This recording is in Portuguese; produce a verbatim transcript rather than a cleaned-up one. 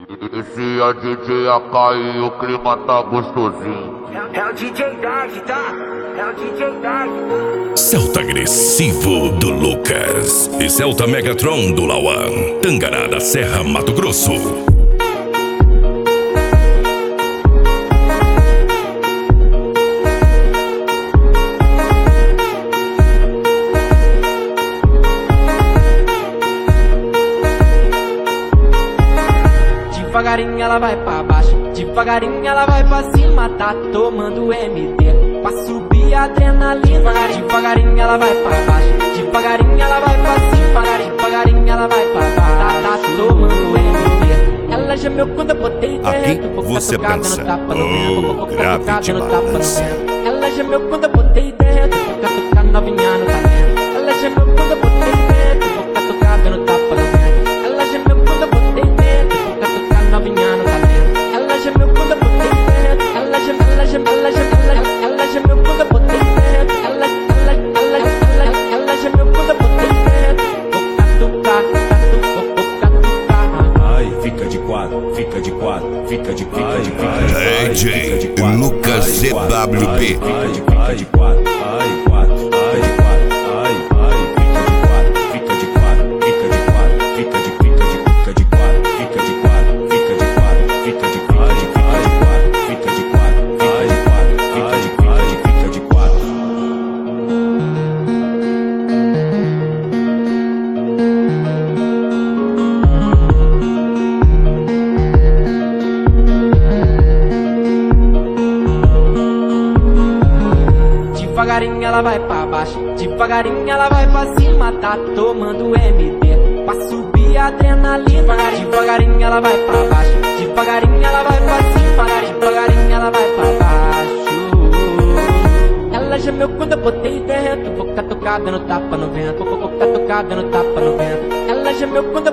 Esse é o D J A K e o clima tá gostosinho. É, é o D J Dag, tá? É o D J Dag. Celta Agressivo do Lucas e Celta Megatron do Lauan, Tangará da Serra, Mato Grosso. Devagarinho ela vai pra baixo, devagarinho ela vai pra cima, tá tomando M D pra subir a adrenalina. Devagarinho ela vai pra baixo, devagarinho ela vai pra cima, devagarinho ela vai pra baixo, tá, tá tomando M D. Ela gemeu quando eu botei dentro, vou você ficar dança. tocada no tapa no vento, vou Oh, ficar grave tocada no tapa no demais. vento. Ela gemeu quando eu botei dentro, vou ficar tocada novinha no talento. Ela gemeu quando eu botei dentro, vou ficar tocada no tapa no vento. Ela gemeu quando eu botei dentro, vou ficar tocada novinha no talento. Ela gemeu quando eu botei dentro, ela gemeu, ela gemeu, ela gemeu, ela, ela gemeu quando eu botei dentro. Ela, ela, ela, ela, ela gemeu quando eu botei dentro. Vou catucar, catucar, vou catucar. Ai, fica de quatro, fica de quatro, fica de fica de fica de D J Lucas Z W P. Fica de fica de quatro, ai, quatro, ai, de quatro, ai, ai, fica de quatro, fica de quatro, fica de fica de fica de quatro, fica de quatro, fica de quatro, fica de quatro, fica de fica de quatro, fica de quatro, fica de quatro, fica de fica de quatro. Devagarinho ela vai pra baixo, devagarinho ela vai pra cima, tá tomando M D pra subir a adrenalina. Devagarinho ela vai pra baixo, devagarinho ela vai pra cima, devagarinho ela vai pra baixo. Ela gemeu quando eu botei dentro, vou ficar tocada no tapa no vento, vou ficar tocada no tapa no vento. Ela gemeu quando